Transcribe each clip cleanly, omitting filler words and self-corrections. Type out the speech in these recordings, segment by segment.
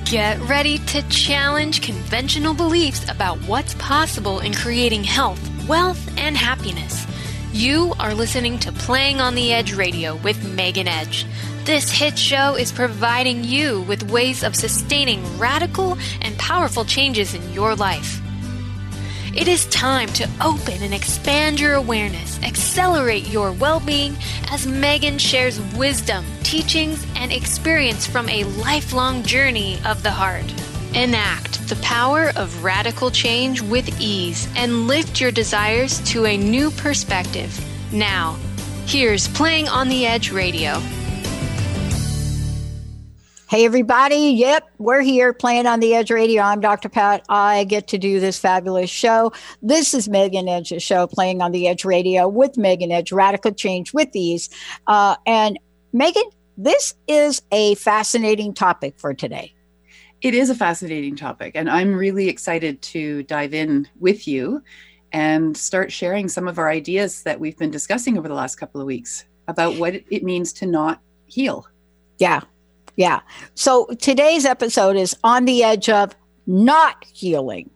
Get ready to challenge conventional beliefs about what's possible in creating health, wealth, and happiness. You are listening to Playing on the Edge Radio with Megan Edge. This hit show is providing you with ways of sustaining radical and powerful changes in your life. It is time to open and expand your awareness, accelerate your well-being as Megan shares wisdom, teachings, and experience from a lifelong journey of the heart. Enact the power of radical change with ease and lift your desires to a new perspective. Now, here's Playing on the Edge Radio. Hey, everybody. Yep, we're here Playing on the Edge Radio. I'm Dr. Pat. I get to do this fabulous show. This is Megan Edge's show, Playing on the Edge Radio with Megan Edge, Radical Change with Ease. And Megan, this is a fascinating topic for today. It is a fascinating topic, and I'm really excited to dive in with you and start sharing some of our ideas that we've been discussing over the last couple of weeks about what it means to not heal. Yeah. So today's episode is on the edge of not healing.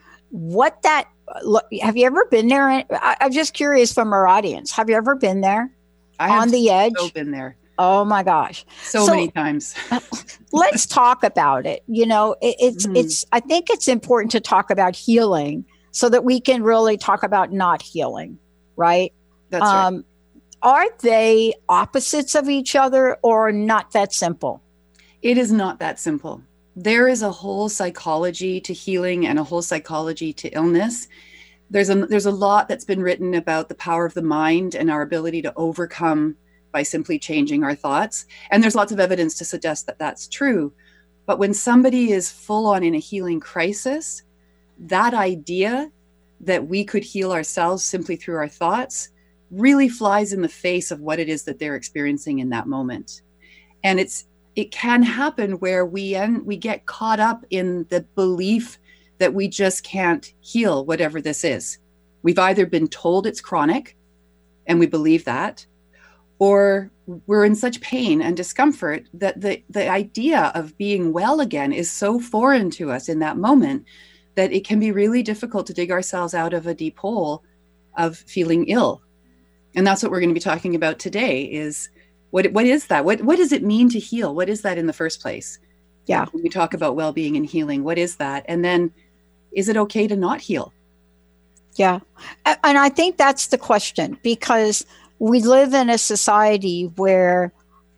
Have you ever been there? I'm just curious from our audience. Have you ever been there? On the edge? I've been there. Oh my gosh. So many times. Let's talk about it. You know, I think it's important to talk about healing so that we can really talk about not healing, right? That's right. Are they opposites of each other or not that simple? It is not that simple. There is a whole psychology to healing and a whole psychology to illness. There's a lot that's been written about the power of the mind and our ability to overcome by simply changing our thoughts. And there's lots of evidence to suggest that that's true. But when somebody is full on in a healing crisis, that idea that we could heal ourselves simply through our thoughts really flies in the face of what it is that they're experiencing in that moment. And it can happen where we get caught up in the belief that we just can't heal whatever this is. We've either been told it's chronic and we believe that, or we're in such pain and discomfort that the idea of being well again is so foreign to us in that moment that it can be really difficult to dig ourselves out of a deep hole of feeling ill. And that's what we're going to be talking about today is what is that? What does it mean to heal? What is that in the first place? Yeah. When we talk about well-being and healing, what is that? And then is it okay to not heal? Yeah. And I think that's the question, because we live in a society where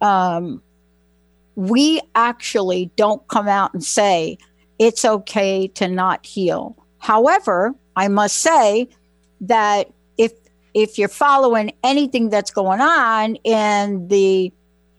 we actually don't come out and say it's okay to not heal. However, I must say that if you're following anything that's going on in the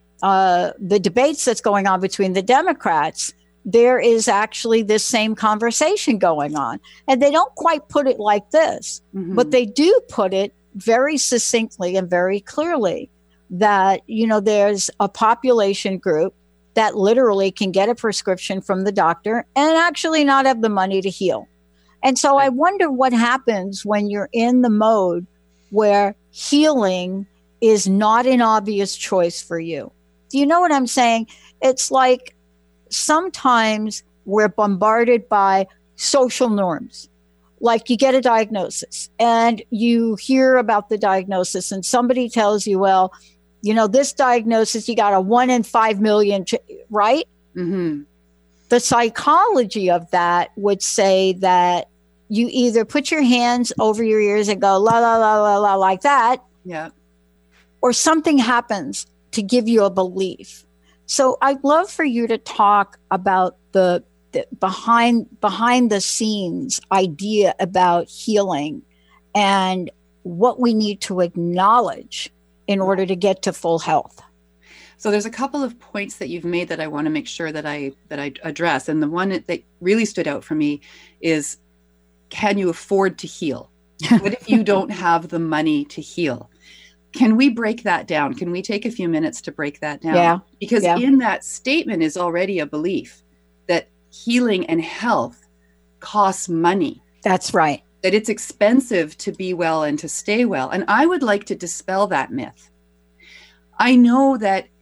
debates that's going on between the Democrats, there is actually this same conversation going on. And they don't quite put it like this, but they do put it very succinctly and very clearly that, you know, there's a population group that literally can get a prescription from the doctor and actually not have the money to heal. And so I wonder what happens when you're in the mode where healing is not an obvious choice for you. Do you know what I'm saying? It's like sometimes we're bombarded by social norms. Like you get a diagnosis and you hear about the diagnosis and somebody tells you, well, you know, this diagnosis, you got a 1 in 5 million, right? Mm-hmm. The psychology of that would say that you either put your hands over your ears and go la, la, la, la, la, like that. Yeah. Or something happens to give you a belief. So I'd love for you to talk about the behind the scenes idea about healing and what we need to acknowledge in order to get to full health. So there's a couple of points that you've made that I want to make sure that I address. And the one that really stood out for me is, can you afford to heal? What if you don't have the money to heal? Can we break that down? Can we take a few minutes to break that down? Yeah. Because in that statement is already a belief that healing and health costs money. That's right. That it's expensive to be well and to stay well. And I would like to dispel that myth. I know that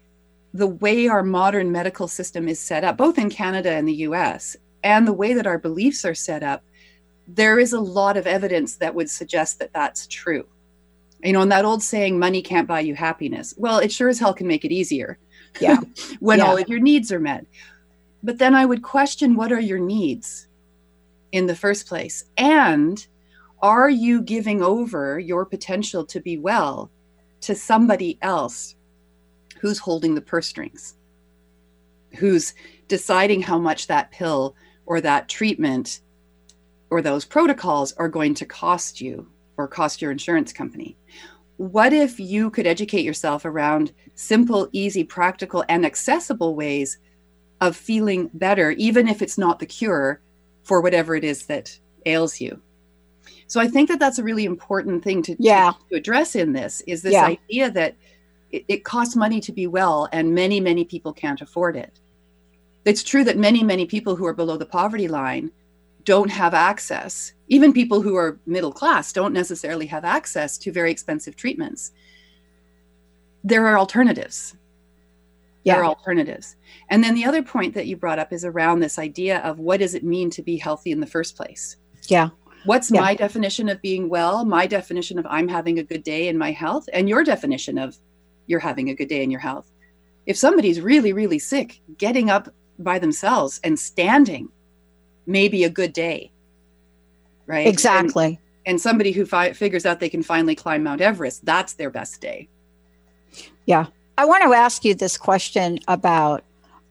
the way our modern medical system is set up, both in Canada and the US, and the way that our beliefs are set up, there is a lot of evidence that would suggest that that's true. You know, and that old saying, money can't buy you happiness. Well, it sure as hell can make it easier. Yeah. when all of your needs are met. But then I would question, what are your needs in the first place? And are you giving over your potential to be well to somebody else who's holding the purse strings, who's deciding how much that pill or that treatment or those protocols are going to cost you or cost your insurance company? What if you could educate yourself around simple, easy, practical, and accessible ways of feeling better, even if it's not the cure for whatever it is that ails you? So I think that that's a really important thing to address in this, is this idea that it costs money to be well, and many, many people can't afford it. It's true that many, many people who are below the poverty line don't have access. Even people who are middle class don't necessarily have access to very expensive treatments. There are alternatives. There are alternatives. And then the other point that you brought up is around this idea of, what does it mean to be healthy in the first place? Yeah. What's my definition of being well? My definition of I'm having a good day in my health, and your definition of you're having a good day in your health. If somebody's really, really sick, getting up by themselves and standing may be a good day, right? Exactly. And somebody who figures out they can finally climb Mount Everest, that's their best day. Yeah. I want to ask you this question about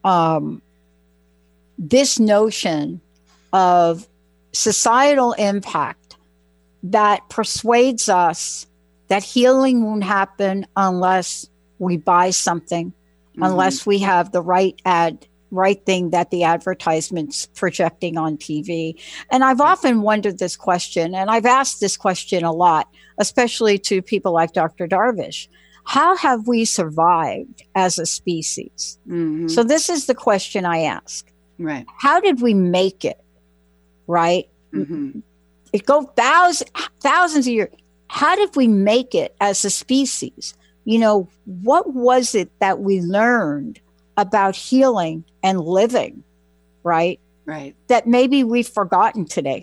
this notion of societal impact that persuades us that healing won't happen unless we buy something, unless we have the right thing that the advertisement's projecting on TV. And I've often wondered this question, and I've asked this question a lot, especially to people like Dr. Darvish. How have we survived as a species? So this is the question I ask. Right. How did we make it? Right? It goes thousands of years. How did we make it as a species? You know, what was it that we learned about healing and living, right? Right. That maybe we've forgotten today?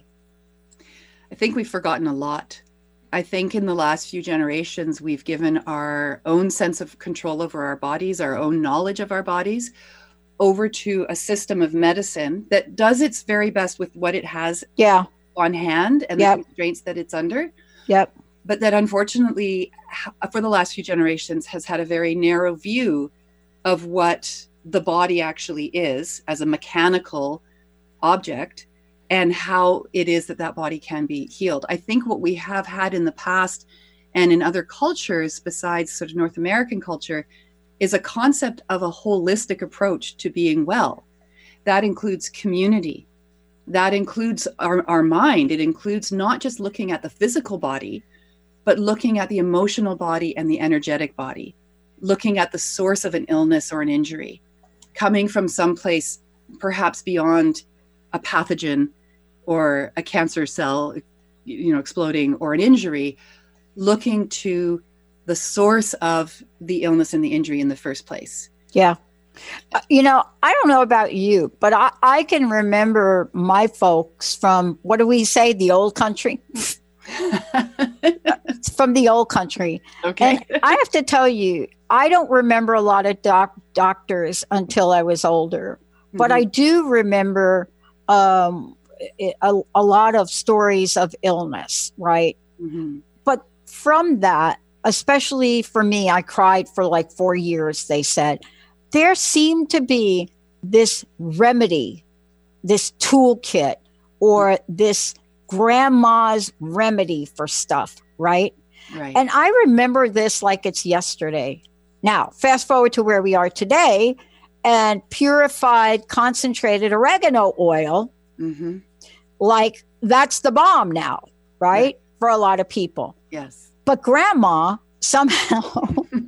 I think we've forgotten a lot. I think in the last few generations, we've given our own sense of control over our bodies, our own knowledge of our bodies, over to a system of medicine that does its very best with what it has on hand and the constraints that it's under. But that unfortunately, for the last few generations, has had a very narrow view of what the body actually is as a mechanical object, and how it is that that body can be healed. I think what we have had in the past and in other cultures besides sort of North American culture is a concept of a holistic approach to being well. That includes community. That includes our mind. It includes not just looking at the physical body, but looking at the emotional body and the energetic body, looking at the source of an illness or an injury, coming from someplace perhaps beyond a pathogen or a cancer cell, exploding, or an injury, looking to the source of the illness and the injury in the first place. Yeah. I don't know about you, but I can remember my folks from, what do we say, the old country? From the old country. Okay. And I have to tell you, I don't remember a lot of doctors until I was older, but I do remember a lot of stories of illness, right? But from that, especially for me, I cried for like 4 years, they said. There seemed to be this remedy, this toolkit, or this grandma's remedy for stuff, right? Right. And I remember this like it's yesterday. Now, fast forward to where we are today, and purified, concentrated oregano oil, like that's the bomb now, right? For a lot of people. Yes. But grandma somehow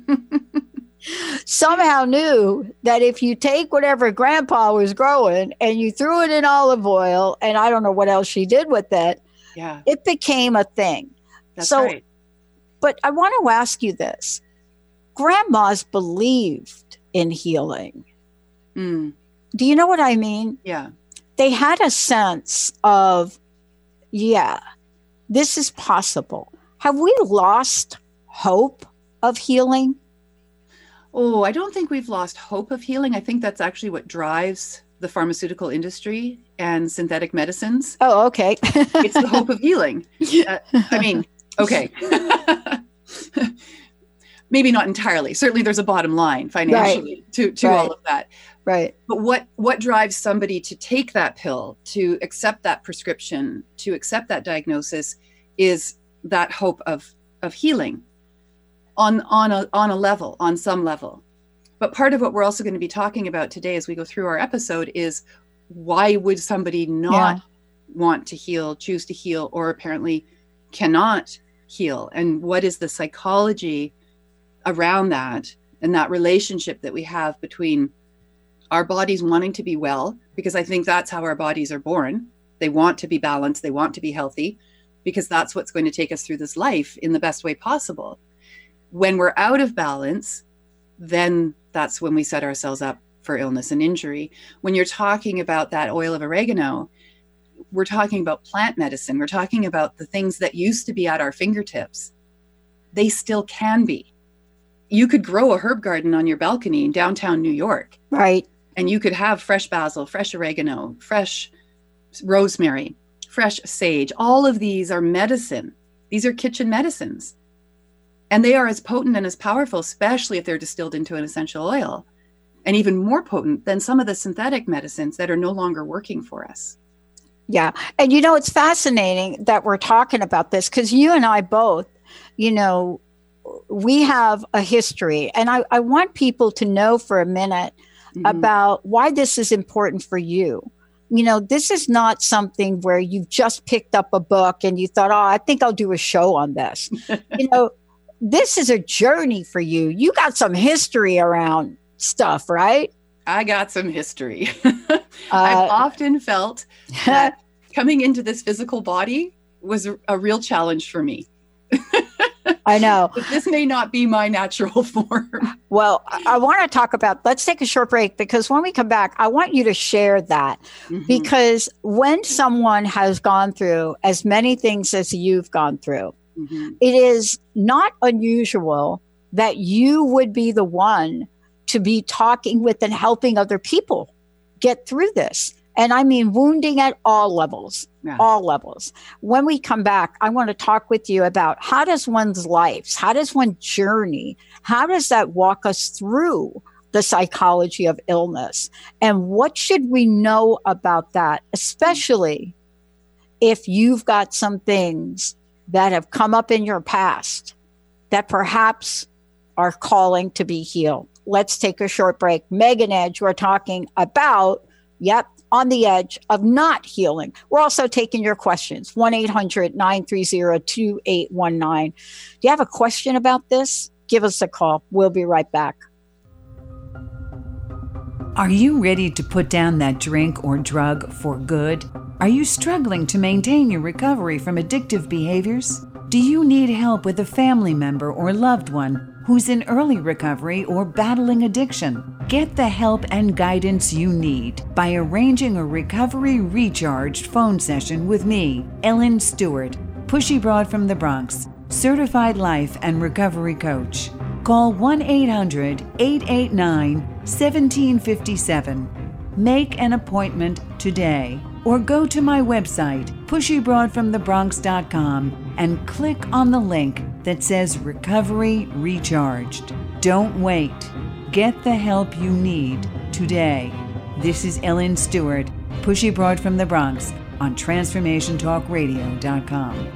knew that if you take whatever grandpa was growing and you threw it in olive oil, and I don't know what else she did with it, it became a thing. That's right. But I want to ask you this. Grandmas believed in healing. Mm. Do you know what I mean? Yeah. They had a sense of, yeah, this is possible. Have we lost hope of healing? Oh, I don't think we've lost hope of healing. I think that's actually what drives the pharmaceutical industry and synthetic medicines. Oh, okay. It's the hope of healing. I mean, okay. Maybe not entirely. Certainly there's a bottom line financially to all of that. Right. But what drives somebody to take that pill, to accept that prescription, to accept that diagnosis is that hope of healing on some level. But part of what we're also going to be talking about today as we go through our episode is why would somebody not want to heal, choose to heal, or apparently cannot heal? And what is the psychology around that and that relationship that we have between our bodies wanting to be well, because I think that's how our bodies are born. They want to be balanced. They want to be healthy because that's what's going to take us through this life in the best way possible. When we're out of balance, then that's when we set ourselves up for illness and injury. When you're talking about that oil of oregano, we're talking about plant medicine. We're talking about the things that used to be at our fingertips. They still can be. You could grow a herb garden on your balcony in downtown New York. Right. And you could have fresh basil, fresh oregano, fresh rosemary, fresh sage. All of these are medicine. These are kitchen medicines. And they are as potent and as powerful, especially if they're distilled into an essential oil, and even more potent than some of the synthetic medicines that are no longer working for us. Yeah. And it's fascinating that we're talking about this because you and I both, we have a history. And I want people to know for a minute about why this is important for you. This is not something where you've just picked up a book and you thought, I think I'll do a show on this. This is a journey for you. You got some history around stuff, right? I got some history. I've often felt that coming into this physical body was a real challenge for me. I know. But this may not be my natural form. Well, I want to talk about, let's take a short break because when we come back, I want you to share that because when someone has gone through as many things as you've gone through, it is not unusual that you would be the one to be talking with and helping other people get through this. And I mean, wounding at all levels, all levels. When we come back, I want to talk with you about how does one's life, how does one journey, how does that walk us through the psychology of illness? And what should we know about that, especially if you've got some things that have come up in your past that perhaps are calling to be healed. Let's take a short break. Megan Edge, we're talking about, on the edge of not healing. We're also taking your questions, 1-800-930-2819. Do you have a question about this? Give us a call. We'll be right back. Are you ready to put down that drink or drug for good? Are you struggling to maintain your recovery from addictive behaviors? Do you need help with a family member or loved one who's in early recovery or battling addiction? Get the help and guidance you need by arranging a Recovery Recharged phone session with me, Ellen Stewart, Pushy Broad from the Bronx, certified life and recovery coach. Call 1-800-889-1757. Make an appointment today. Or go to my website, pushybroadfromthebronx.com, and click on the link that says Recovery Recharged. Don't wait. Get the help you need today. This is Ellen Stewart, Pushy Broad from the Bronx, on TransformationTalkRadio.com.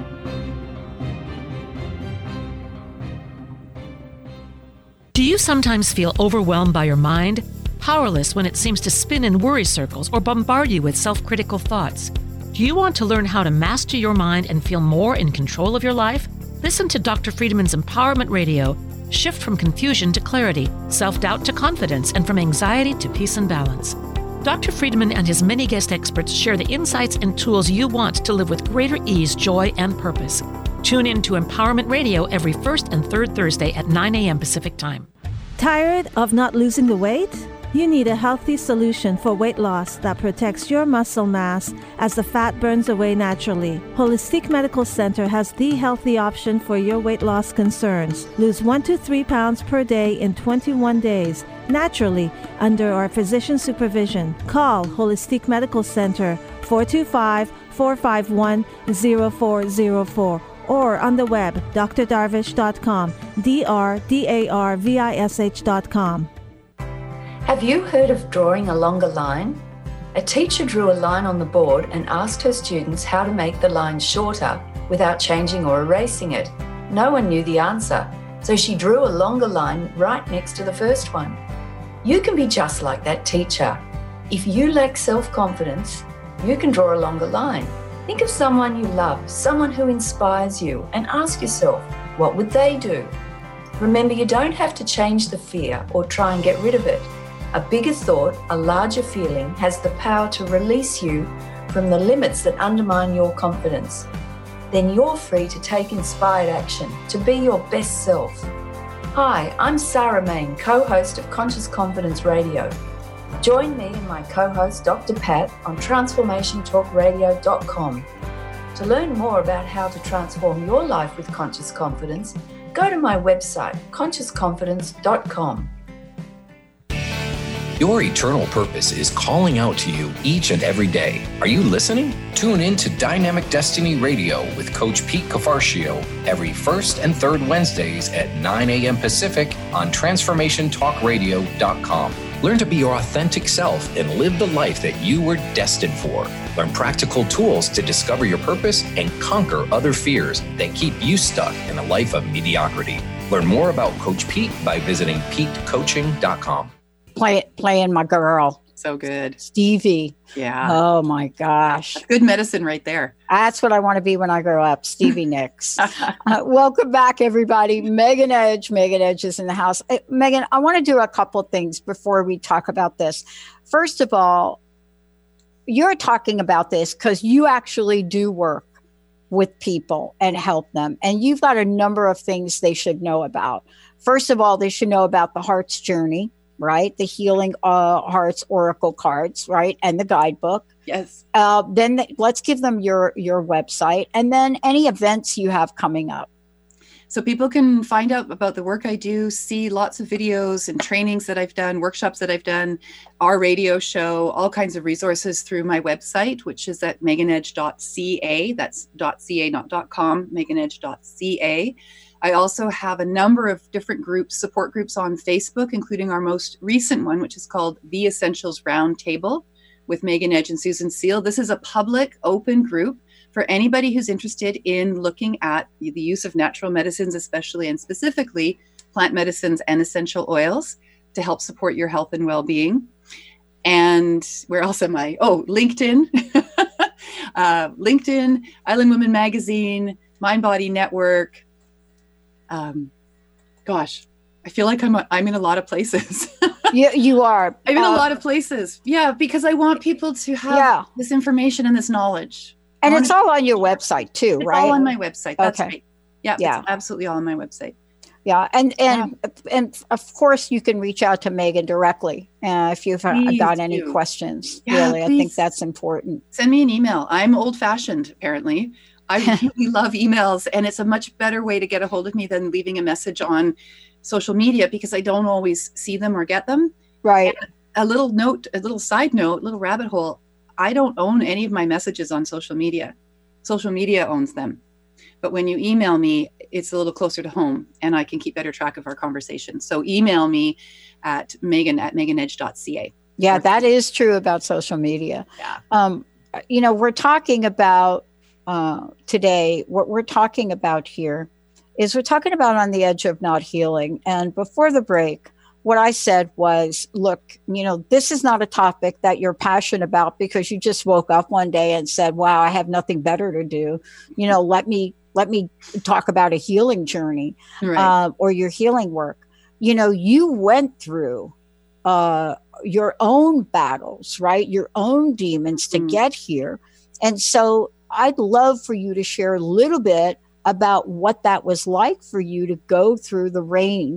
Do you sometimes feel overwhelmed by your mind? Powerless when it seems to spin in worry circles or bombard you with self-critical thoughts? Do you want to learn how to master your mind and feel more in control of your life? Listen to Dr. Friedman's Empowerment Radio. Shift from confusion to clarity, self-doubt to confidence, and from anxiety to peace and balance. Dr. Friedman and his many guest experts share the insights and tools you want to live with greater ease, joy, and purpose. Tune in to Empowerment Radio every first and third Thursday at 9 a.m. Pacific Time. Tired of not losing the weight? You need a healthy solution for weight loss that protects your muscle mass as the fat burns away naturally. Holistic Medical Center has the healthy option for your weight loss concerns. Lose 1 to 3 pounds per day in 21 days, naturally, under our physician supervision. Call Holistic Medical Center 425-451-0404 or on the web, drdarvish.com, drdarvish.com. Have you heard of drawing a longer line? A teacher drew a line on the board and asked her students how to make the line shorter without changing or erasing it. No one knew the answer, so she drew a longer line right next to the first one. You can be just like that teacher. If you lack self-confidence, you can draw a longer line. Think of someone you love, someone who inspires you, and ask yourself, what would they do? Remember, you don't have to change the fear or try and get rid of it. A bigger thought, a larger feeling, has the power to release you from the limits that undermine your confidence. Then you're free to take inspired action, to be your best self. Hi, I'm Sarah Main, co-host of Conscious Confidence Radio. Join me and my co-host Dr. Pat on transformationtalkradio.com. To learn more about how to transform your life with conscious confidence, go to my website, consciousconfidence.com. Your eternal purpose is calling out to you each and every day. Are you listening? Tune in to Dynamic Destiny Radio with Coach Pete Cafarcio every first and third Wednesdays at 9 a.m. Pacific on transformationtalkradio.com. Learn to be your authentic self and live the life that you were destined for. Learn practical tools to discover your purpose and conquer other fears that keep you stuck in a life of mediocrity. Learn more about Coach Pete by visiting petecoaching.com. Playing my girl. So good. Stevie. Yeah. Oh my gosh. Good medicine right there. That's what I want to be when I grow up. Stevie Nicks. Welcome back, everybody. Megan Edge. Megan Edge is in the house. Megan, I want to do a couple things before we talk about this. First of all, you're talking about this because you actually do work with people and help them. And you've got a number of things they should know about. First of all, they should know about the Heart's Journey, right? The Healing Hearts Oracle cards, right? And the guidebook. Yes. Then let's give them your website and then any events you have coming up. So people can find out about the work I do, see lots of videos and trainings that I've done, workshops that I've done, our radio show, all kinds of resources through my website, which is at meganedge.ca. That's .ca, not .com, meganedge.ca. I also have a number of different groups, support groups on Facebook, including our most recent one, which is called The Essentials Roundtable with Megan Edge and Susan Seal. This is a public, open group for anybody who's interested in looking at the use of natural medicines, especially and specifically plant medicines and essential oils to help support your health and well-being. And where else am I? Oh, LinkedIn, LinkedIn, Island Women Magazine, Mind Body Network. Gosh, I feel like I'm in a lot of places. You are. I'm in a lot of places. Yeah, because I want people to have this information and this knowledge. And it's all on your website too, right? All on my website. That's okay. right. Yeah, it's absolutely all on my website. Yeah, and of course you can reach out to Megan directly if you've got any questions. Yeah, really, please. I think that's important. Send me an email. I'm old-fashioned, apparently. I really love emails, and it's a much better way to get a hold of me than leaving a message on social media because I don't always see them or get them. Right. And a little side note, little rabbit hole. I don't own any of my messages on social media. Social media owns them. But when you email me, it's a little closer to home and I can keep better track of our conversation. So email me at meganedge.ca. Yeah, that is true about social media. Yeah. We're talking about today, what we're talking about here is we're talking about on the edge of not healing. And before the break, what I said was, look, this is not a topic that you're passionate about because you just woke up one day and said, wow, I have nothing better to do. Let me talk about a healing journey, right. Or your healing work. You went through your own battles, right? Your own demons to get here. And so I'd love for you to share a little bit about what that was like for you to go through the range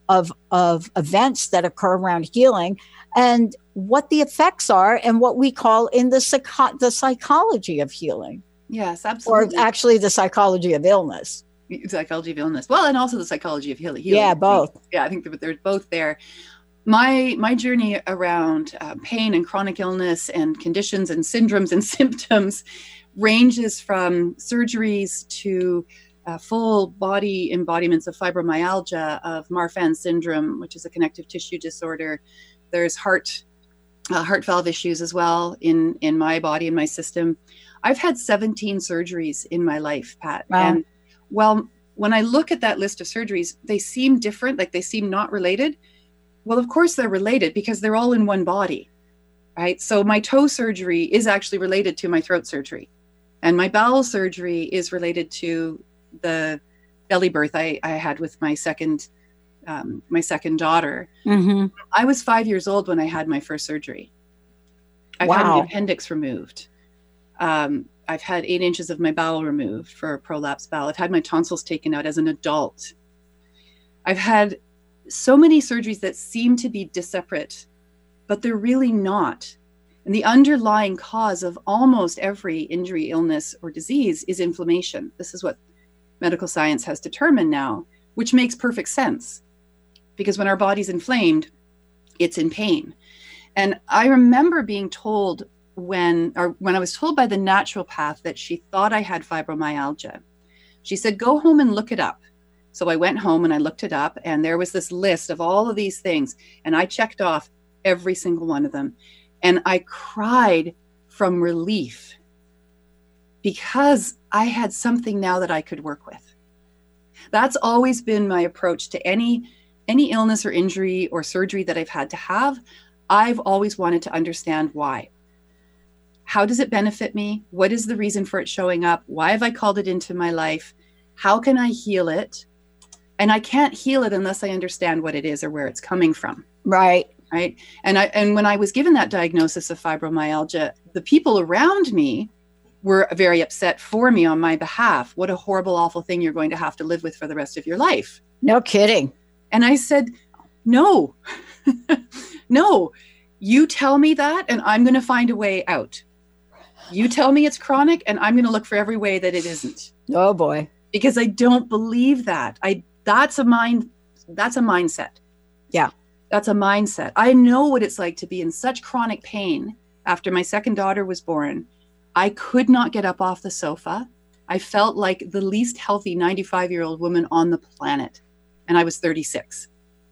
of events that occur around healing, and what the effects are, and what we call in the psychology of healing. Yes, absolutely. Or actually the psychology of illness. Psychology of illness. Well, and also the psychology of healing. Yeah, both. Yeah, I think they're both there. My journey around pain and chronic illness and conditions and syndromes and symptoms ranges from surgeries to full body embodiments of fibromyalgia, of Marfan syndrome, which is a connective tissue disorder. There's heart valve issues as well in my body and my system. I've had 17 surgeries in my life, Pat. Wow. And well, when I look at that list of surgeries, they seem different, like they seem not related. Well, of course they're related because they're all in one body, right? So my toe surgery is actually related to my throat surgery. And my bowel surgery is related to the belly birth I had with my second daughter. Mm-hmm. I was 5 years old when I had my first surgery. I've had my appendix removed. I've had 8 inches of my bowel removed for a prolapsed bowel. I've had my tonsils taken out as an adult. I've had so many surgeries that seem to be separate, but they're really not. And the underlying cause of almost every injury, illness, or disease is inflammation. This is what medical science has determined now, which makes perfect sense. Because when our body's inflamed, it's in pain. And I remember being told when I was told by the naturopath that she thought I had fibromyalgia. She said, go home and look it up. So I went home and I looked it up, and there was this list of all of these things, and I checked off every single one of them. And I cried from relief because I had something now that I could work with. That's always been my approach to any illness or injury or surgery that I've had to have. I've always wanted to understand why. How does it benefit me? What is the reason for it showing up? Why have I called it into my life? How can I heal it? And I can't heal it unless I understand what it is or where it's coming from. Right. Right. And when I was given that diagnosis of fibromyalgia, the people around me were very upset for me on my behalf. What a horrible, awful thing you're going to have to live with for the rest of your life. No kidding. And I said, no, no, you tell me that and I'm going to find a way out. You tell me it's chronic and I'm going to look for every way that it isn't. Oh boy. Because I don't believe that. That's a mindset. Yeah. That's a mindset. I know what it's like to be in such chronic pain. After my second daughter was born, I could not get up off the sofa. I felt like the least healthy 95-year-old woman on the planet. And I was 36.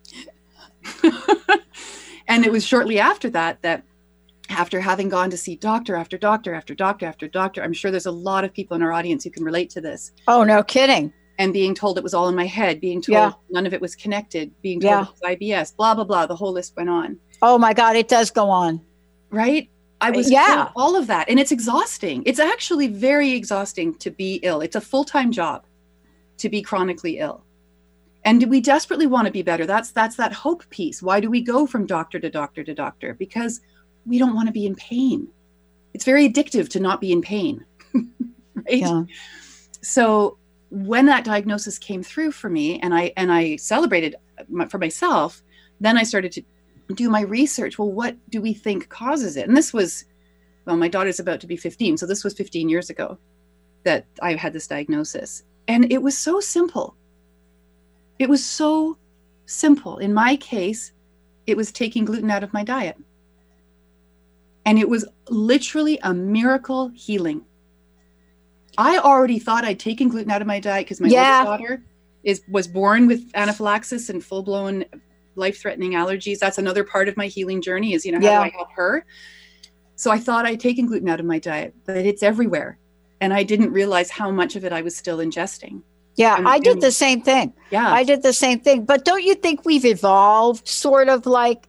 And it was shortly after that after having gone to see doctor after doctor after doctor after doctor, I'm sure there's a lot of people in our audience who can relate to this. Oh, no kidding. And being told it was all in my head, being told none of it was connected, being told it was IBS, blah, blah, blah. The whole list went on. Oh my God, it does go on. Right? I was told all of that. And it's exhausting. It's actually very exhausting to be ill. It's a full-time job to be chronically ill. And we desperately want to be better. That's that hope piece. Why do we go from doctor to doctor to doctor? Because we don't want to be in pain. It's very addictive to not be in pain. Right? Yeah. So when that diagnosis came through for me and I celebrated for myself, then I started to do my research. Well, what do we think causes it? And this was, my daughter's about to be 15. So this was 15 years ago that I had this diagnosis. And it was so simple. It was so simple. In my case, it was taking gluten out of my diet. And it was literally a miracle healing. I already thought I'd taken gluten out of my diet because my oldest daughter was born with anaphylaxis and full-blown life-threatening allergies. That's another part of my healing journey is, how do I help her? So I thought I'd taken gluten out of my diet, but it's everywhere. And I didn't realize how much of it I was still ingesting. Yeah, I did the same thing. Yeah. I did the same thing. But don't you think we've evolved sort of like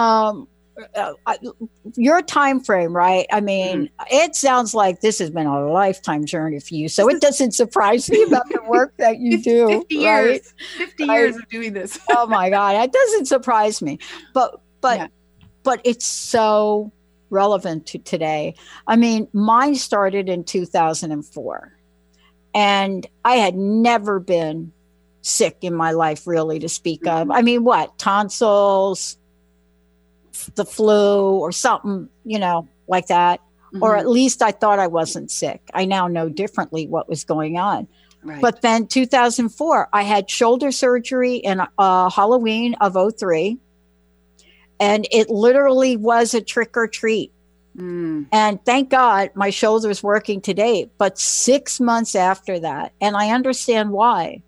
your time frame, right? I mean, it sounds like this has been a lifetime journey for you. So it doesn't surprise me about the work that you do. 50 years, 50 years of doing this. Oh my God, that doesn't surprise me. But it's so relevant to today. I mean, mine started in 2004. And I had never been sick in my life, really, to speak of. I mean, what? Tonsils, the flu, or something, like that. Or at least I thought I wasn't sick. I now know differently what was going on. Right. But then 2004, I had shoulder surgery in Halloween of 2003. And it literally was a trick or treat. And thank God my shoulder's working today. But 6 months after that, and I understand why,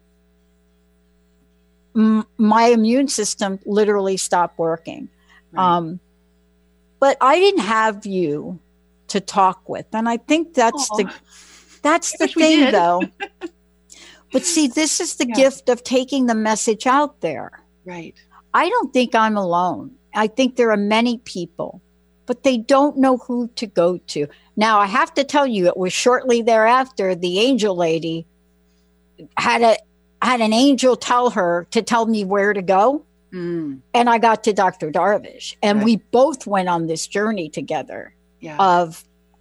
my immune system literally stopped working. Right. But I didn't have you to talk with. And I think that's the thing, though. But see, this is the gift of taking the message out there. Right. I don't think I'm alone. I think there are many people, but they don't know who to go to. Now, I have to tell you, it was shortly thereafter, the angel lady had an angel tell me where to go. And I got to Dr. Darvish, and we both went on this journey together but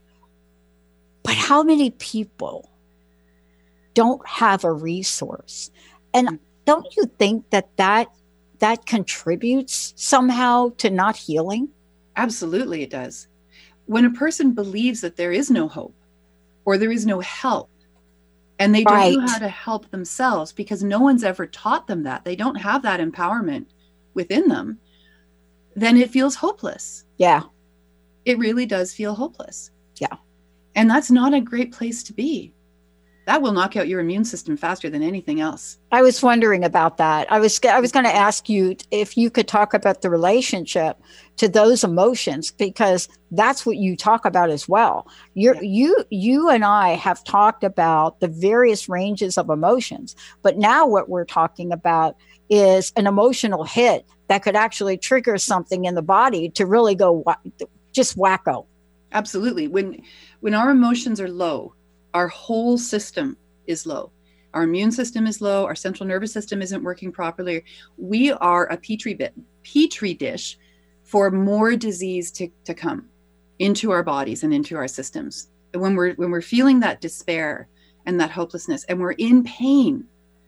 how many people don't have a resource? And don't you think that contributes somehow to not healing? Absolutely, it does. When a person believes that there is no hope or there is no help, and they don't know how to help themselves because no one's ever taught them that, they don't have that empowerment within them, then it feels hopeless. Yeah. It really does feel hopeless. Yeah. And that's not a great place to be. That will knock out your immune system faster than anything else. I was wondering about that. I was going to ask you if you could talk about the relationship to those emotions, because that's what you talk about as well. You and I have talked about the various ranges of emotions, but now what we're talking about is an emotional hit that could actually trigger something in the body to really go just wacko. Absolutely. When our emotions are low, our whole system is low. Our immune system is low. Our central nervous system isn't working properly. We are a petri dish for more disease to come into our bodies and into our systems. And when we're feeling that despair and that hopelessness, and we're in pain,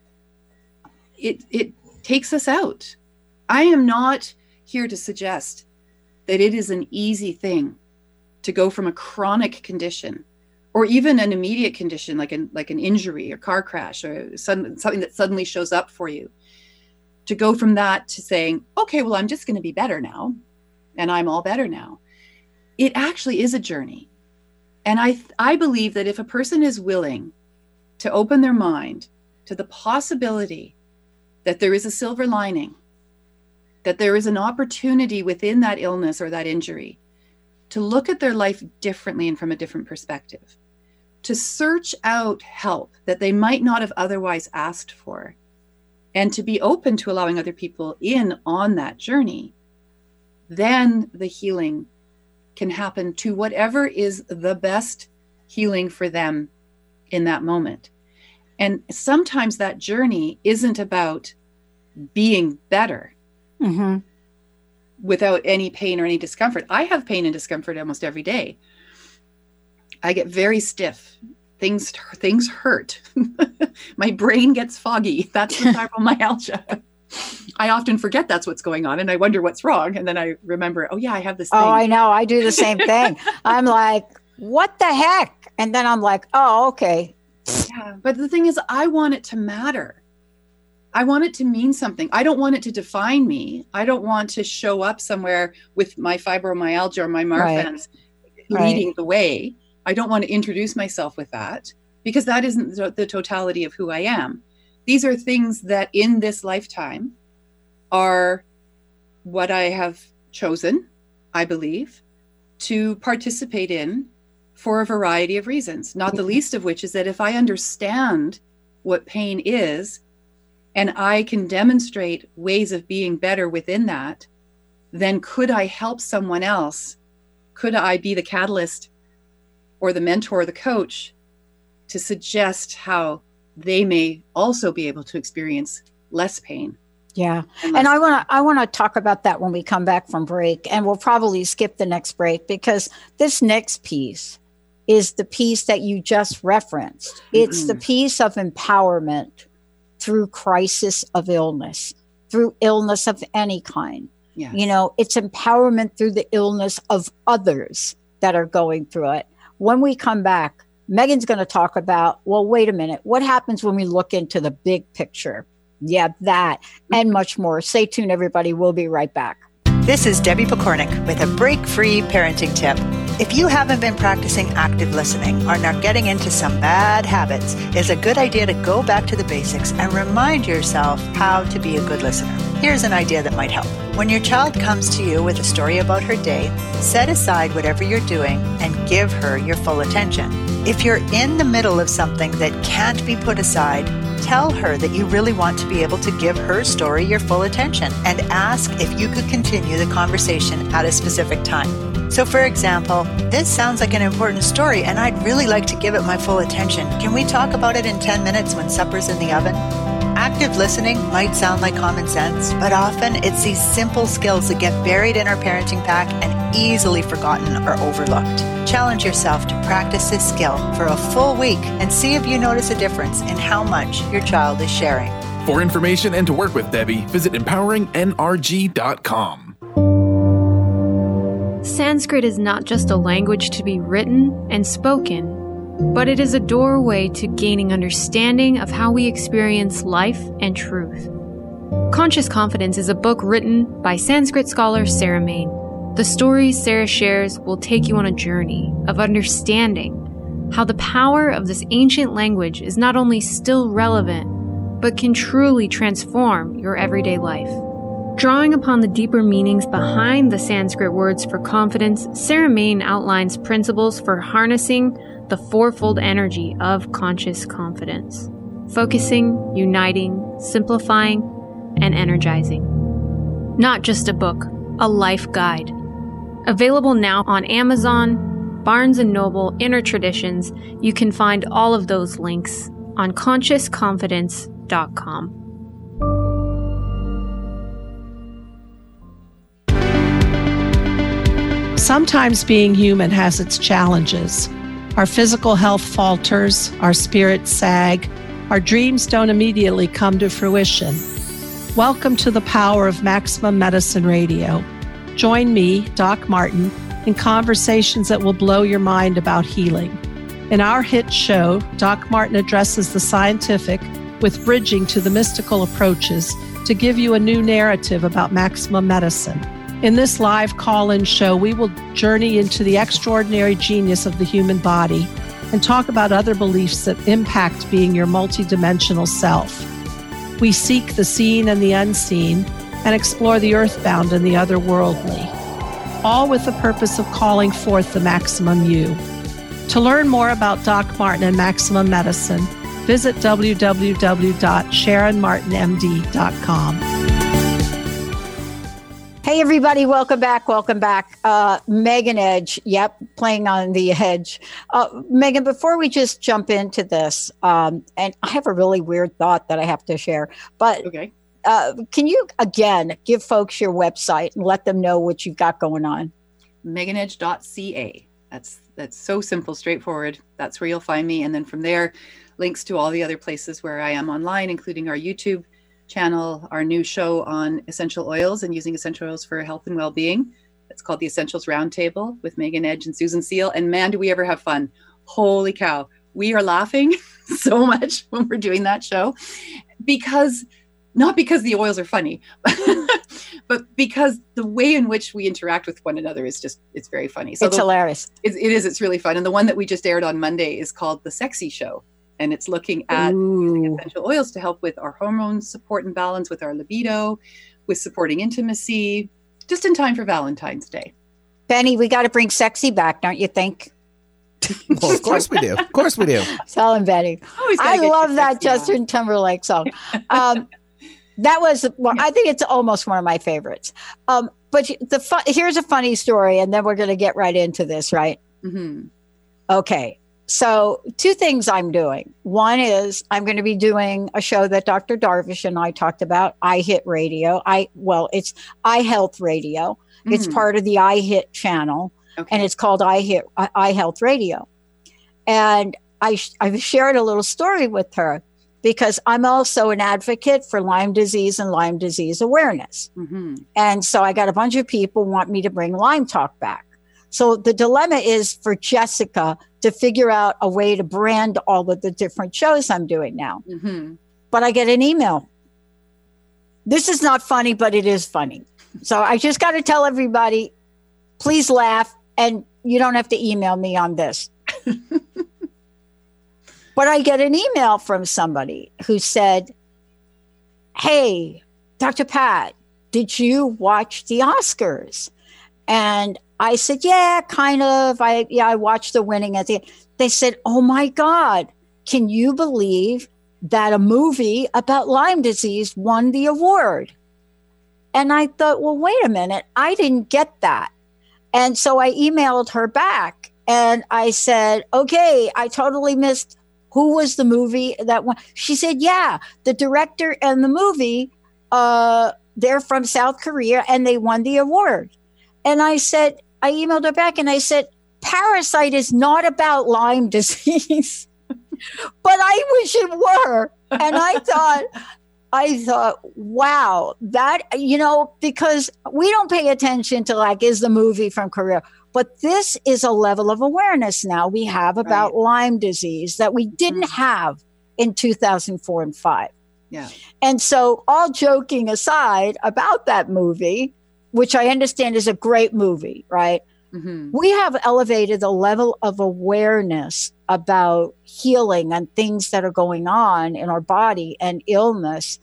it takes us out. I am not here to suggest that it is an easy thing to go from a chronic condition or even an immediate condition like an injury or car crash or something that suddenly shows up for you, to go from that to saying, okay, well, I'm just going to be better now, and I'm all better now. It actually is a journey. And I believe that if a person is willing to open their mind to the possibility that there is a silver lining, that there is an opportunity within that illness or that injury to look at their life differently and from a different perspective, to search out help that they might not have otherwise asked for, and to be open to allowing other people in on that journey, then the healing can happen to whatever is the best healing for them in that moment. And sometimes that journey isn't about being better without any pain or any discomfort. I have pain and discomfort almost every day. I get very stiff. Things hurt. My brain gets foggy. That's the fibromyalgia. I often forget that's what's going on, and I wonder what's wrong. And then I remember, oh yeah, I have this thing. Oh, I know. I do the same thing. I'm like, what the heck? And then I'm like, oh, okay. Yeah, but the thing is, I want it to matter. I want it to mean something. I don't want it to define me. I don't want to show up somewhere with my fibromyalgia or my Marfan's leading the way. I don't want to introduce myself with that, because that isn't the totality of who I am. These are things that in this lifetime are what I have chosen, I believe, to participate in for a variety of reasons, not the least of which is that if I understand what pain is, and I can demonstrate ways of being better within that, then could I help someone else? Could I be the catalyst or the mentor or the coach to suggest how they may also be able to experience less pain? Yeah. And I want to talk about that when we come back from break, and we'll probably skip the next break, because this next piece is the piece that you just referenced. It's the piece of empowerment through crisis of illness, through illness of any kind. Yes. You know, it's empowerment through the illness of others that are going through it. When we come back, Megan's going to talk about, well, wait a minute, what happens when we look into the big picture? Yeah, that and much more. Stay tuned, everybody. We'll be right back. This is Debbie Pokornik with a break-free parenting tip. If you haven't been practicing active listening or are getting into some bad habits, it's a good idea to go back to the basics and remind yourself how to be a good listener. Here's an idea that might help. When your child comes to you with a story about her day, set aside whatever you're doing and give her your full attention. If you're in the middle of something that can't be put aside, tell her that you really want to be able to give her story your full attention and ask if you could continue the conversation at a specific time. So for example, this sounds like an important story and I'd really like to give it my full attention. Can we talk about it in 10 minutes when supper's in the oven? Active listening might sound like common sense, but often it's these simple skills that get buried in our parenting pack and easily forgotten or overlooked. Challenge yourself to practice this skill for a full week and see if you notice a difference in how much your child is sharing. For information and to work with Debbie, visit empoweringnrg.com. Sanskrit is not just a language to be written and spoken, but it is a doorway to gaining understanding of how we experience life and truth. Conscious Confidence is a book written by Sanskrit scholar Sarah Main. The stories Sarah shares will take you on a journey of understanding how the power of this ancient language is not only still relevant, but can truly transform your everyday life. Drawing upon the deeper meanings behind the Sanskrit words for confidence, Sarah Main outlines principles for harnessing the fourfold energy of conscious confidence: focusing, uniting, simplifying, and energizing. Not just a book, a life guide. Available now on Amazon, Barnes & Noble, Inner Traditions. You can find all of those links on consciousconfidence.com. Sometimes being human has its challenges. Our physical health falters, our spirits sag, our dreams don't immediately come to fruition. Welcome to the power of Maximum Medicine Radio. Join me, Doc Martin, in conversations that will blow your mind about healing. In our hit show, Doc Martin addresses the scientific with bridging to the mystical approaches to give you a new narrative about maximum medicine. In this live call-in show, we will journey into the extraordinary genius of the human body and talk about other beliefs that impact being your multidimensional self. We seek the seen and the unseen and explore the earthbound and the otherworldly, all with the purpose of calling forth the maximum you. To learn more about Doc Martin and Maximum Medicine, visit www.sharonmartinmd.com. Hey, everybody. Welcome back. Megan Edge. Yep. Playing on the edge. Megan, before we just jump into this, and I have a really weird thought that I have to share, but Okay. Can you, again, give folks your website and let them know what you've got going on? meganedge.ca. That's so simple, straightforward. That's where you'll find me. And then from there, links to all the other places where I am online, including our YouTube channel, our new show on essential oils and using essential oils for health and well-being. It's called the Essentials Roundtable with Megan Edge and Susan Seal. And man, do we ever have fun. Holy cow. We are laughing so much when we're doing that show not because the oils are funny, but because the way in which we interact with one another is it's very funny. So it's hilarious. It is. It's really fun. And the one that we just aired on Monday is called The Sexy Show. And it's looking at using essential oils to help with our hormone support and balance, with our libido, with supporting intimacy, just in time for Valentine's Day. Benny, we got to bring sexy back, don't you think? Well, of course we do. Of course we do. Tell him, Benny. I love that Justin Timberlake song. That was, I think it's almost one of my favorites. But here's a funny story, and then we're going to get right into this, right? Mm-hmm. Okay. So 2 things I'm doing. One is I'm going to be doing a show that Dr. Darvish and I talked about, iHit Radio. It's iHealth Radio. Mm-hmm. It's part of the iHit channel, and it's called iHealth Radio. And I shared a little story with her because I'm also an advocate for Lyme disease and Lyme disease awareness. Mm-hmm. And so I got a bunch of people want me to bring Lyme Talk back. So the dilemma is for Jessica to figure out a way to brand all of the different shows I'm doing now. Mm-hmm. But I get an email. This is not funny, but it is funny. So I just got to tell everybody, please laugh, and you don't have to email me on this. But I get an email from somebody who said, hey, Dr. Pat, did you watch the Oscars? And I said, yeah, kind of. I watched the winning at the end. They said, oh my God, can you believe that a movie about Lyme disease won the award? And I thought, well, wait a minute, I didn't get that. And so I emailed her back and I said, okay, I totally missed who was the movie that won. She said, yeah, the director and the movie, they're from South Korea and they won the award. And I emailed her back and I said, Parasite is not about Lyme disease, but I wish it were. And I thought, wow, that, because we don't pay attention to like, is the movie from Korea? But this is a level of awareness now we have about Lyme disease that we didn't have in 2004 and 5. Yeah. And so all joking aside about that movie, which I understand is a great movie, right? Mm-hmm. We have elevated the level of awareness about healing and things that are going on in our body and illness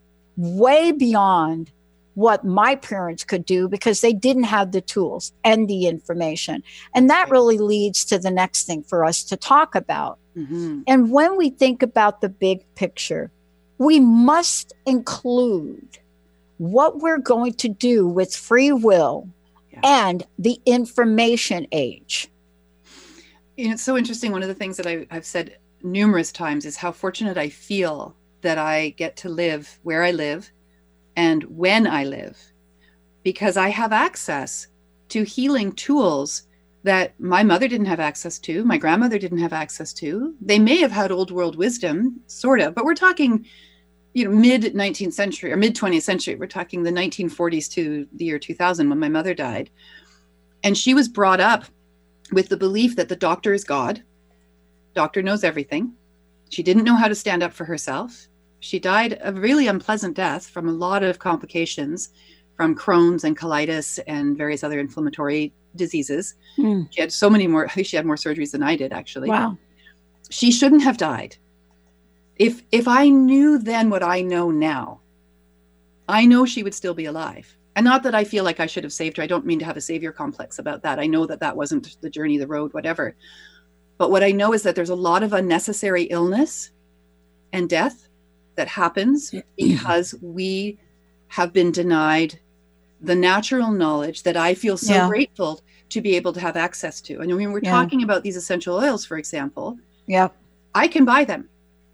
way beyond what my parents could do because they didn't have the tools and the information. And that really leads to the next thing for us to talk about. Mm-hmm. And when we think about the big picture, we must include what we're going to do with free will and the information age. It's so interesting. One of the things that I've said numerous times is how fortunate I feel that I get to live where I live and when I live, because I have access to healing tools that my mother didn't have access to, my grandmother didn't have access to. They may have had old world wisdom, sort of, but we're talking, mid 19th century or mid 20th century. We're talking the 1940s to the year 2000 when my mother died. And she was brought up with the belief that the doctor is God. Doctor knows everything. She didn't know how to stand up for herself. She died a really unpleasant death from a lot of complications from Crohn's and colitis and various other inflammatory diseases. Mm. She had so many more, I think she had more surgeries than I did, actually. Wow. She shouldn't have died. If I knew then what I know now, I know she would still be alive. And not that I feel like I should have saved her. I don't mean to have a savior complex about that. I know that that wasn't the journey, the road, whatever. But what I know is that there's a lot of unnecessary illness and death that happens because we have been denied the natural knowledge that I feel so grateful to be able to have access to. And when we're talking about these essential oils, for example, I can buy them.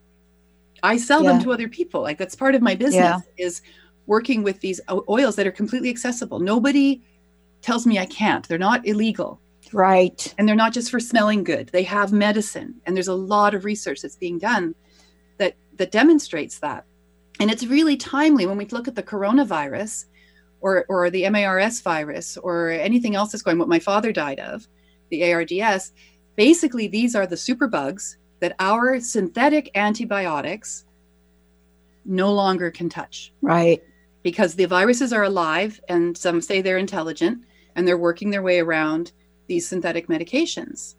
I sell them to other people. Like that's part of my business is working with these oils that are completely accessible. Nobody tells me I can't. They're not illegal. Right. And they're not just for smelling good. They have medicine. And there's a lot of research that's being done that demonstrates that. And it's really timely when we look at the coronavirus or the MARS virus or anything else that's going, what my father died of, the ARDS. Basically, these are the superbugs that our synthetic antibiotics no longer can touch. Right. Because the viruses are alive and some say they're intelligent and they're working their way around these synthetic medications.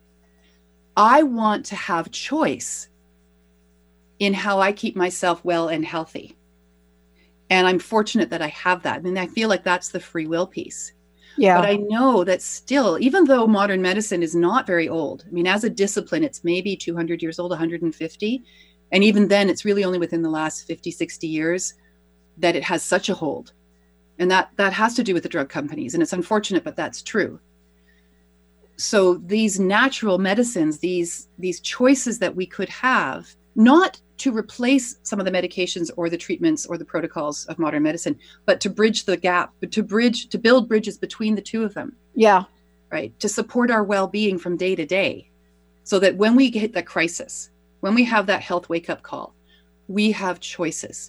I want to have choice in how I keep myself well and healthy. And I'm fortunate that I have that. I mean, I feel like that's the free will piece. Yeah. But I know that still, even though modern medicine is not very old, I mean, as a discipline, it's maybe 200 years old, 150. And even then, it's really only within the last 50, 60 years that it has such a hold. And that has to do with the drug companies. And it's unfortunate, but that's true. So these natural medicines, these choices that we could have, not to replace some of the medications or the treatments or the protocols of modern medicine, but to bridge the gap, to build bridges between the two of them. Yeah. Right. To support our well-being from day to day so that when we hit that crisis, when we have that health wake-up call, we have choices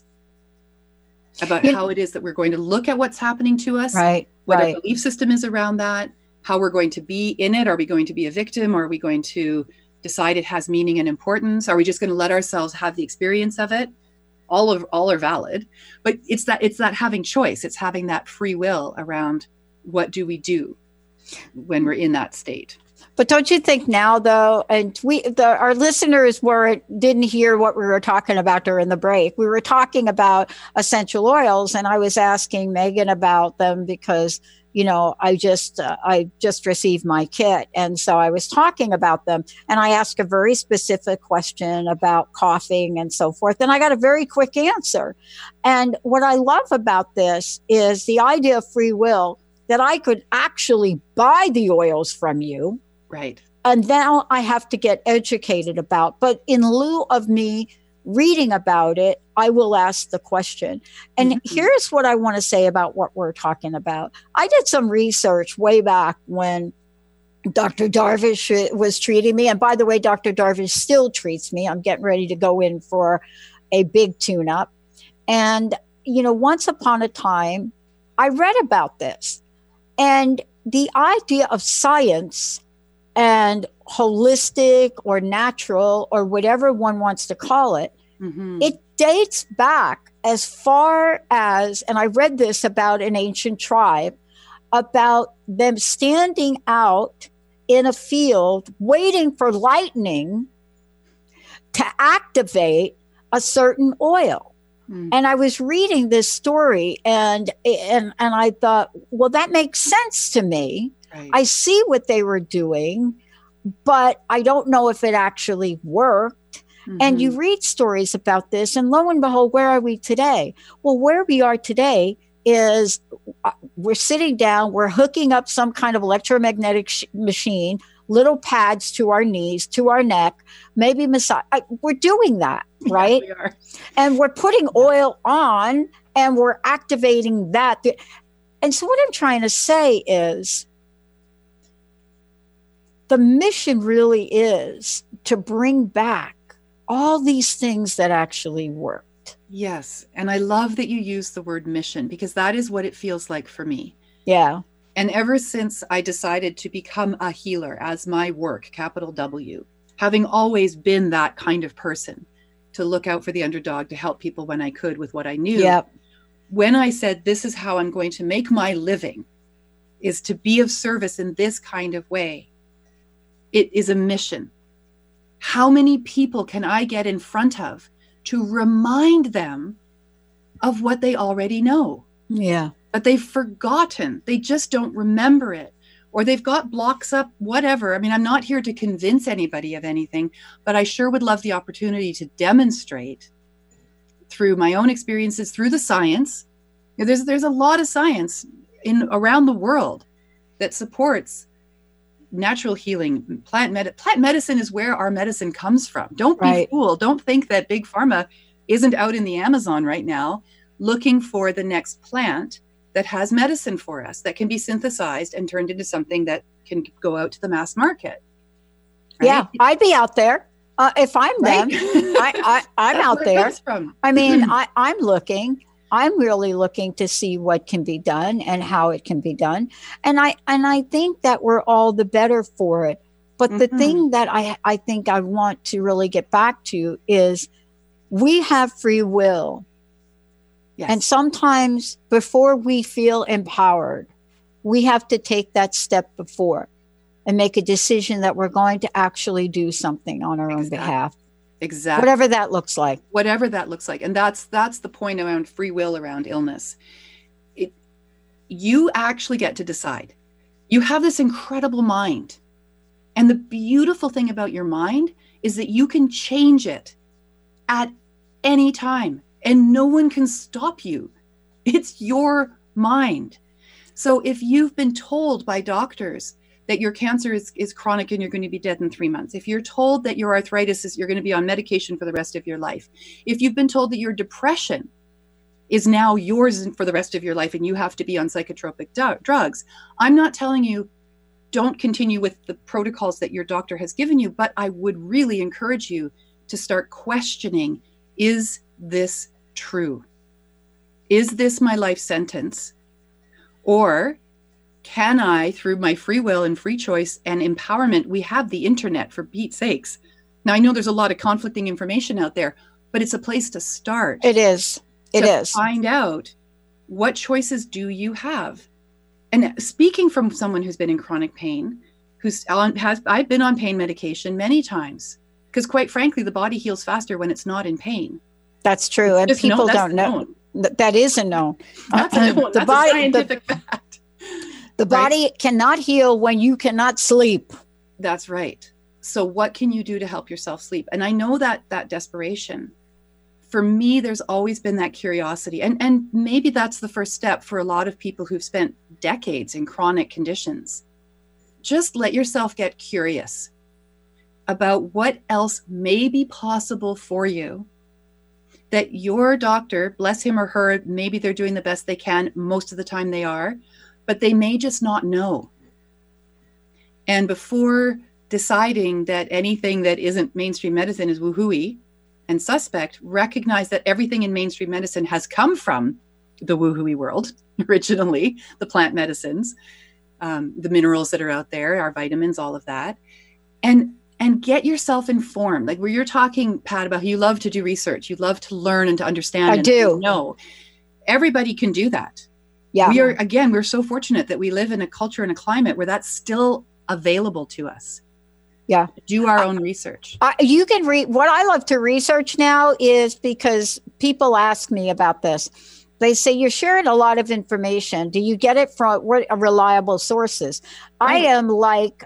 about how it is that we're going to look at what's happening to us, what our belief system is around that, how we're going to be in it. Are we going to be a victim? Or are we going to decide it has meaning and importance? Are we just going to let ourselves have the experience of it? All are valid, but it's that having choice. It's having that free will around what do we do when we're in that state. But don't you think now, though, and our listeners didn't hear what we were talking about during the break. We were talking about essential oils, and I was asking Megan about them because, I just received my kit, and so I was talking about them, and I asked a very specific question about coughing and so forth, and I got a very quick answer. And what I love about this is the idea of free will, that I could actually buy the oils from you. Right. And now I have to get educated about. But in lieu of me reading about it, I will ask the question. And here's what I want to say about what we're talking about. I did some research way back when Dr. Darvish was treating me. And by the way, Dr. Darvish still treats me. I'm getting ready to go in for a big tune-up. And, once upon a time, I read about this. And the idea of science and holistic or natural or whatever one wants to call it, it dates back as far as, and I read this about an ancient tribe, about them standing out in a field waiting for lightning to activate a certain oil. And I was reading this story and I thought, well, that makes sense to me. Right. I see what they were doing, but I don't know if it actually worked. And you read stories about this, and lo and behold, where are we today? Well, where we are today is we're sitting down, we're hooking up some kind of electromagnetic machine, little pads to our knees, to our neck, maybe massage. We're doing that, right? Yeah, we are. And we're putting oil on and we're activating that. And so what I'm trying to say is the mission really is to bring back all these things that actually worked. Yes. And I love that you use the word mission, because that is what it feels like for me. Yeah. And ever since I decided to become a healer as my work, capital W, having always been that kind of person to look out for the underdog, to help people when I could with what I knew. Yep. When I said, this is how I'm going to make my living, is to be of service in this kind of way, it is a mission. How many people can I get in front of to remind them of what they already know? Yeah. But they've forgotten. They just don't remember it. Or they've got blocks up, whatever. I mean, I'm not here to convince anybody of anything, but I sure would love the opportunity to demonstrate through my own experiences, through the science. There's a lot of science around the world that supports natural healing. Plant medicine is where our medicine comes from. Don't be fooled. Don't think that Big Pharma isn't out in the Amazon right now looking for the next plant that has medicine for us, that can be synthesized and turned into something that can go out to the mass market. Right? Yeah, I'd be out there. If I'm them, I'm out there. I mean, I'm looking. I'm really looking to see what can be done and how it can be done. And I think that we're all the better for it. But the thing that I think I want to really get back to is we have free will. Yes. And sometimes before we feel empowered, we have to take that step before and make a decision that we're going to actually do something on our own behalf. Exactly. Whatever that looks like. Whatever that looks like. And that's the point around free will, around illness. You actually get to decide. You have this incredible mind. And the beautiful thing about your mind is that you can change it at any time. And no one can stop you. It's your mind. So if you've been told by doctors that your cancer is chronic and you're going to be dead in 3 months, if you're told that your arthritis is, you're going to be on medication for the rest of your life, if you've been told that your depression is now yours for the rest of your life and you have to be on psychotropic drugs, I'm not telling you don't continue with the protocols that your doctor has given you, but I would really encourage you to start questioning, is this true? Is this my life sentence? Or can I, through my free will and free choice and empowerment, we have the internet, for Pete's sakes. Now, I know there's a lot of conflicting information out there, but it's a place to start. It is. It is. Find out, what choices do you have? And speaking from someone who's been in chronic pain, I've been on pain medication many times, because quite frankly, the body heals faster when it's not in pain. That's true. And people don't know. That is a known. That's a known. That's a scientific fact. The body cannot heal when you cannot sleep. That's right. So what can you do to help yourself sleep? And I know that desperation, for me, there's always been that curiosity. And maybe that's the first step for a lot of people who've spent decades in chronic conditions. Just let yourself get curious about what else may be possible for you, that your doctor, bless him or her, maybe they're doing the best they can. Most of the time they are, but they may just not know. And before deciding that anything that isn't mainstream medicine is woohooey and suspect, recognize that everything in mainstream medicine has come from the woohooey world originally, the plant medicines, the minerals that are out there, our vitamins, all of that. And get yourself informed. Like where you're talking, Pat, about how you love to do research, you love to learn and to understand. I do. No, everybody can do that. Yeah. We're so fortunate that we live in a culture and a climate where that's still available to us. Yeah. Do our own research. You can read. What I love to research now is because people ask me about this. They say, you're sharing a lot of information. Do you get it from what reliable sources? Right. I'm like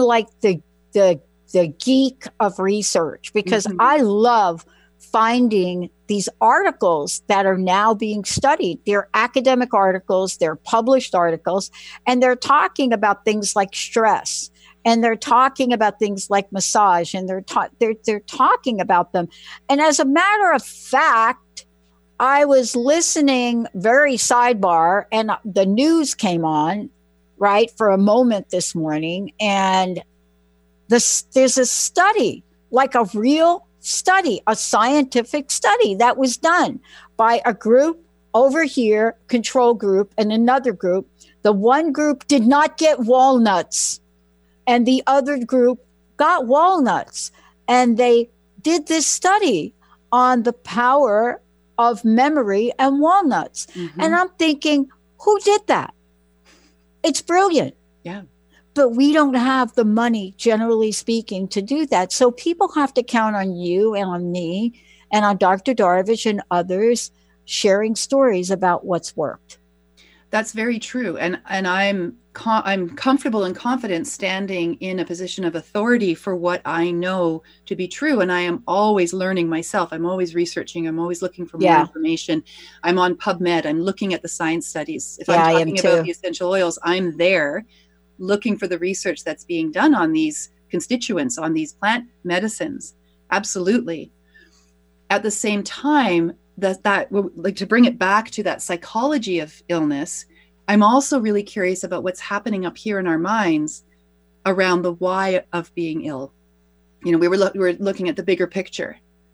the geek of research, because I love finding these articles that are now being studied. They're academic articles, they're published articles, and they're talking about things like stress, and they're talking about things like massage, and they're talking about them. And as a matter of fact, I was listening, very sidebar, and the news came on, right, for a moment this morning, and there's a study, like a real study, a scientific study that was done by a group over here, control group, and another group. The one group did not get walnuts, and the other group got walnuts. And they did this study on the power of memory and walnuts. And I'm thinking, who did that? It's brilliant. Yeah. But we don't have the money, generally speaking, to do that. So people have to count on you and on me and on Dr. Darvish and others sharing stories about what's worked. That's very true. And I'm comfortable and confident standing in a position of authority for what I know to be true. And I am always learning myself. I'm always researching. I'm always looking for more information. I'm on PubMed. I'm looking at the science studies. If I'm talking about the essential oils, I'm there looking for the research that's being done on these constituents, on these plant medicines. Absolutely. At the same time, that like to bring it back to that psychology of illness, I'm also really curious about what's happening up here in our minds around the why of being ill. You know, we were looking at the bigger picture.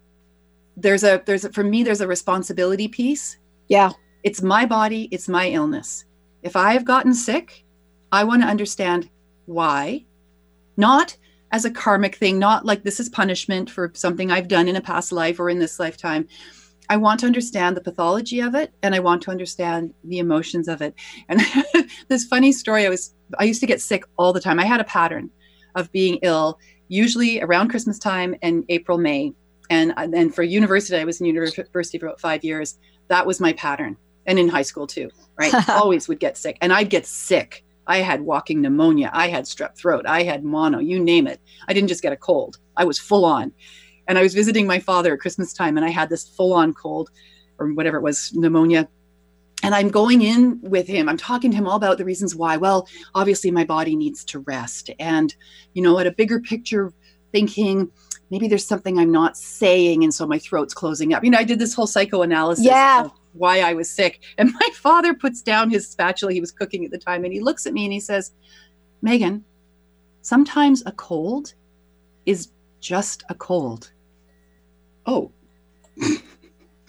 For me, there's a responsibility piece. Yeah. It's my body, it's my illness. If I have gotten sick, I want to understand why, not as a karmic thing, not like this is punishment for something I've done in a past life or in this lifetime. I want to understand the pathology of it, and I want to understand the emotions of it. And this funny story, I used to get sick all the time. I had a pattern of being ill, usually around Christmas time and April, May. And for university, I was in university for about 5 years. That was my pattern. And in high school too, right? Always would get sick. And I'd get sick. I had walking pneumonia. I had strep throat. I had mono, you name it. I didn't just get a cold. I was full on. And I was visiting my father at Christmas time, and I had this full on cold or whatever it was, pneumonia. And I'm going in with him. I'm talking to him all about the reasons why. Well, obviously my body needs to rest. And, you know, at a bigger picture, thinking maybe there's something I'm not saying. And so my throat's closing up. You know, I did this whole psychoanalysis of why I was sick. And my father puts down his spatula. He was cooking at the time. And he looks at me and he says, Megan, sometimes a cold is just a cold. Oh.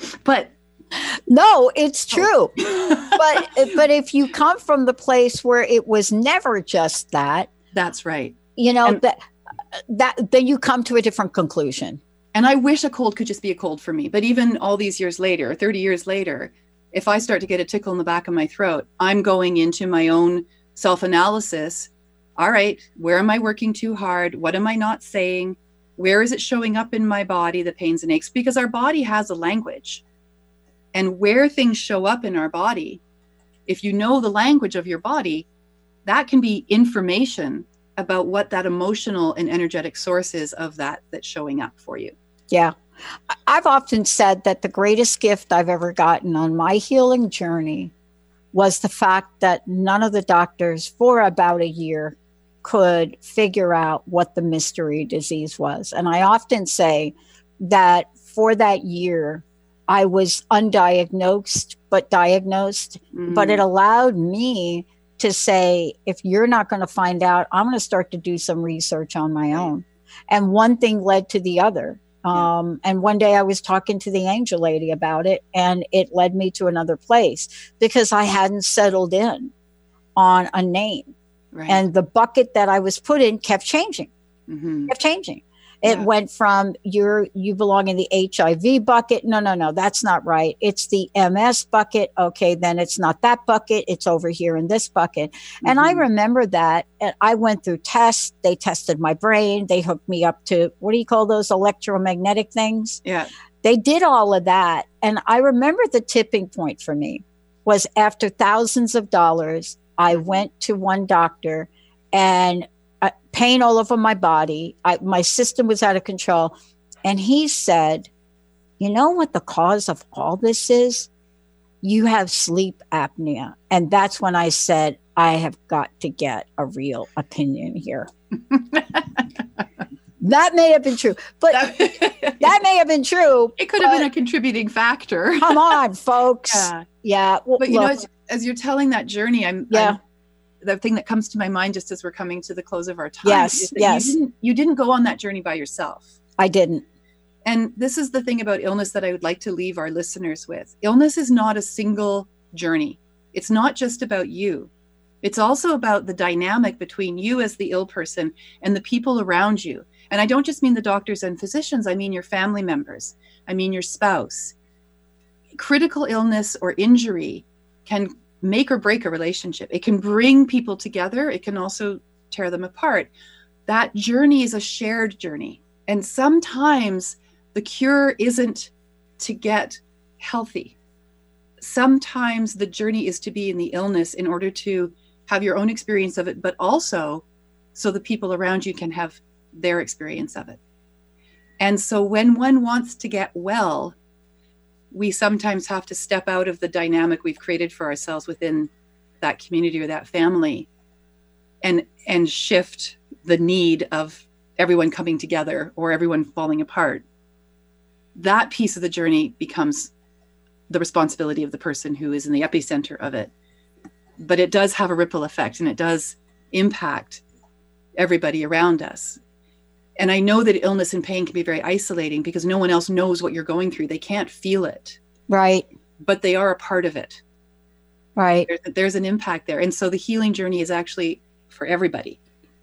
But no, it's true. But if you come from the place where it was never just that, that's right. You know, that then you come to a different conclusion. And I wish a cold could just be a cold for me. But even all these years later, 30 years later, if I start to get a tickle in the back of my throat, I'm going into my own self-analysis. All right, where am I working too hard? What am I not saying? Where is it showing up in my body, the pains and aches? Because our body has a language. And where things show up in our body, if you know the language of your body, that can be information about what that emotional and energetic source is of that's showing up for you. Yeah. I've often said that the greatest gift I've ever gotten on my healing journey was the fact that none of the doctors for about a year could figure out what the mystery disease was. And I often say that for that year, I was undiagnosed, but diagnosed. But it allowed me to say, if you're not going to find out, I'm going to start to do some research on my own. And one thing led to the other. And one day I was talking to the angel lady about it, and it led me to another place because I hadn't settled in on a name. Right. And the bucket that I was put in kept changing, It went from you belong in the HIV bucket. No, that's not right. It's the MS bucket. Okay, then it's not that bucket. It's over here in this bucket. And I remember that. And I went through tests. They tested my brain. They hooked me up to, what do you call those electromagnetic things? Yeah. They did all of that. And I remember the tipping point for me was after thousands of dollars, I went to one doctor and pain all over my body. My system was out of control. And he said, you know what the cause of all this is? You have sleep apnea. And that's when I said, I have got to get a real opinion here. That may have been true, but that may have been true. It could have been a contributing factor. Come on, folks. Yeah. Well, but you know, as you're telling that journey, the thing that comes to my mind just as we're coming to the close of our time is that you didn't go on that journey by yourself. I didn't. And this is the thing about illness that I would like to leave our listeners with. Illness is not a single journey. It's not just about you. It's also about the dynamic between you as the ill person and the people around you. And I don't just mean the doctors and physicians. I mean your family members. I mean your spouse. Critical illness or injury can make or break a relationship. It can bring people together. It can also tear them apart. That journey is a shared journey. And sometimes the cure isn't to get healthy. Sometimes the journey is to be in the illness in order to have your own experience of it, but also so the people around you can have their experience of it. And so when one wants to get well, we sometimes have to step out of the dynamic we've created for ourselves within that community or that family and shift the need of everyone coming together or everyone falling apart. That piece of the journey becomes the responsibility of the person who is in the epicenter of it. But it does have a ripple effect and it does impact everybody around us. And I know that illness and pain can be very isolating because no one else knows what you're going through. They can't feel it. Right. But they are a part of it. Right. There's an impact there. And so the healing journey is actually for everybody.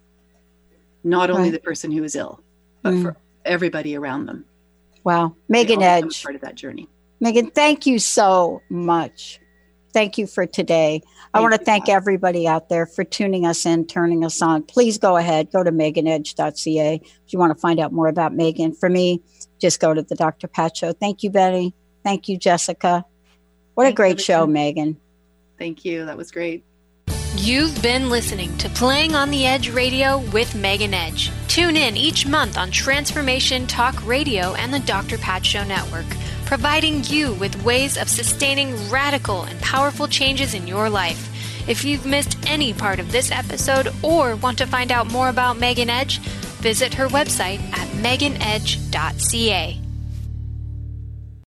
Not only the person who is ill, but for everybody around them. Wow. Megan Edge. Part of that journey. Megan, thank you so much. Thank you for today. I want to thank everybody out there for tuning us in, turning us on. Please go ahead, go to meganedge.ca if you want to find out more about Megan. For me, just go to the Dr. Pat Show. Thank you, Betty. Thank you, Jessica. What a great show, Megan. Thank you. That was great. You've been listening to Playing on the Edge Radio with Megan Edge. Tune in each month on Transformation Talk Radio and the Dr. Pat Show Network, providing you with ways of sustaining radical and powerful changes in your life. If you've missed any part of this episode or want to find out more about Megan Edge, visit her website at meganedge.ca.